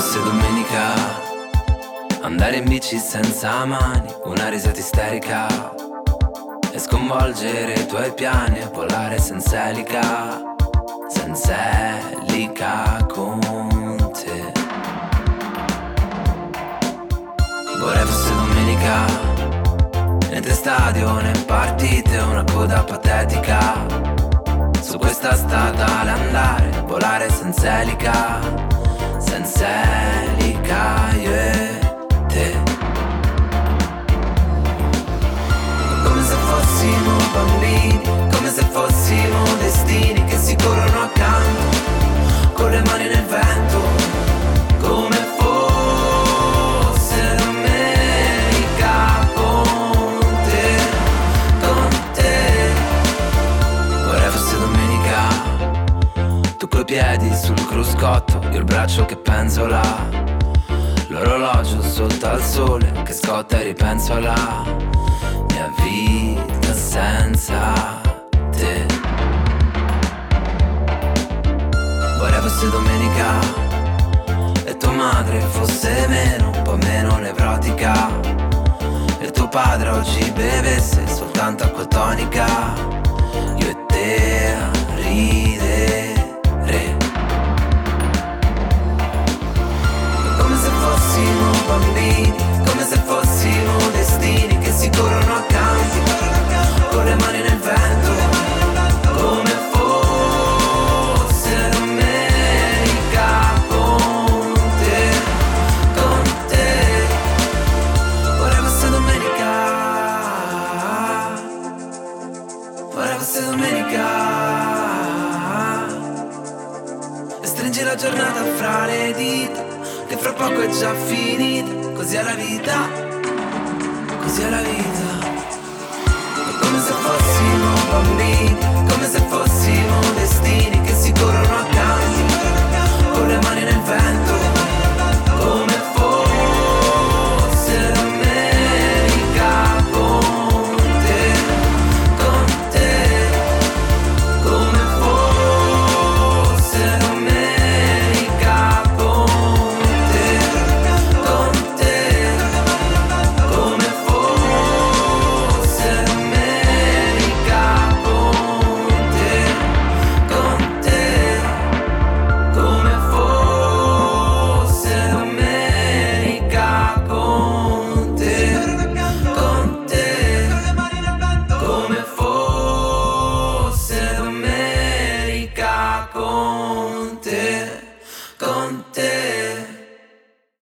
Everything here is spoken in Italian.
fosse domenica, andare in bici senza mani, una risata isterica e sconvolgere i tuoi piani e volare senza elica con te. Vorrei fosse domenica, niente stadio né partite, una coda patetica su questa statale andare, volare senza elica io e te. Come se fossimo bambini, come se fossimo destini che si corrono accanto, con le mani nel vento, come fosse domenica con te, con te. Vorrei fosse domenica, tu coi piedi sul cruscotto, io il braccio che penzola, l'orologio sotto al sole che scotta e ripenso alla mia vita senza te. Vorrei fosse domenica e tua madre fosse meno, un po' meno nevrotica, e tuo padre oggi bevesse soltanto acqua tonica, io e te a ridere. Come se fossimo bambini, come se fossimo destini che si corrono accanto, con le mani nel vento, come fosse domenica con te, con te. Vorrei fosse domenica, vorrei fosse domenica, e stringi la giornata fra le dita, che fra poco è già finita, così è la vita, così è la vita. È come se fossimo bambini, come se fossimo destini che si corrono accanto, con le mani nel vento, come fosse domenica con te, con te, come fosse domenica con te, con te, come fosse domenica con te, con te, come fosse domenica con te, con te, come fosse domenica con te, con te.